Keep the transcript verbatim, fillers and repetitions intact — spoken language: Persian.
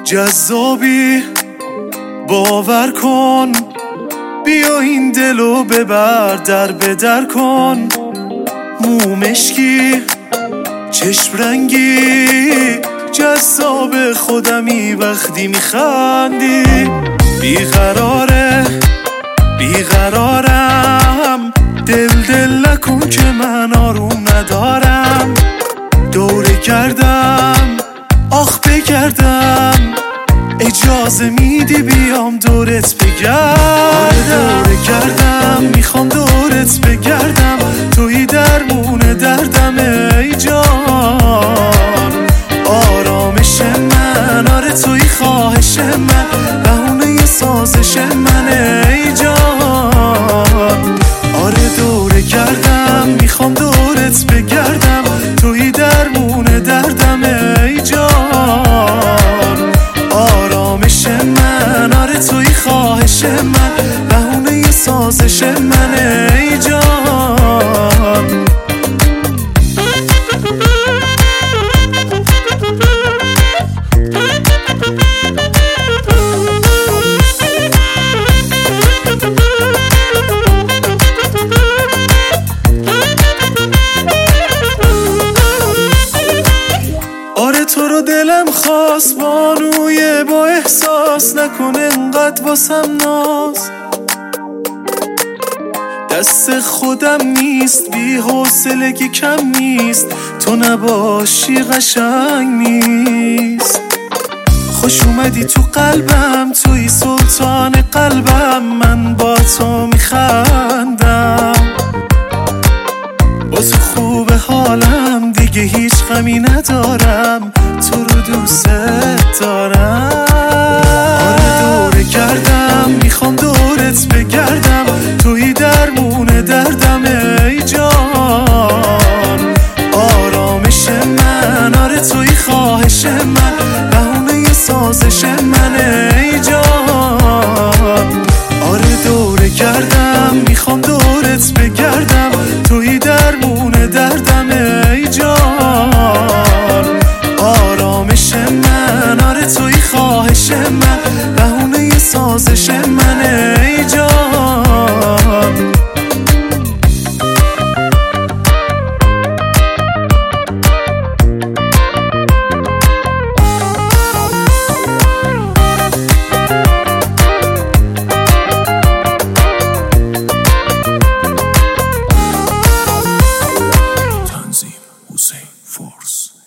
جذابی باور کن، بیا این دلو ببر در به در کن. مو مشکی چشم رنگی جذاب خودمی وقتی میخندی. بیقراره بیقرارم، دل دل نکن که من آروم ندارم. دوره کردم آخ بگردم، اجازه میدی بیام دورت بگردم. دوره کردم میخوام دورت بگردم، توی درمون دردم ای جان. آرامش من، آره توی خواهش من، بهونه سازش من ای جان. آره دوره کردم میخوام دورت بگردم، توی درمون دردم ای جان. آرامش من، آره توی خواهش من، بهونه سازش من ای جان. تو رو دلم خواست بانوی با احساس، نکنه انقدر واسم ناز. دست خودم نیست، بی حوصلگی کم نیست، تو نباشی قشنگ نیست. خوش اومدی تو قلبم، توی سلطان قلبم، من با تو میخندم. با تو خوب حالم، دیگه هیچ غمی ندارم، تو رو دوست دارم. آره دوره کردم میخوام دورت بگردم، توی درمون دردم ای جان. آرامش من، آره توی خواهش من، بهونه سازش من ای جان. آره دوره کردم میخوام دورت بگردم، توی درمون دردم ای جان. آرامش من، آره توی خواهش من، بهونه سازش من ای جان. Hussein Force.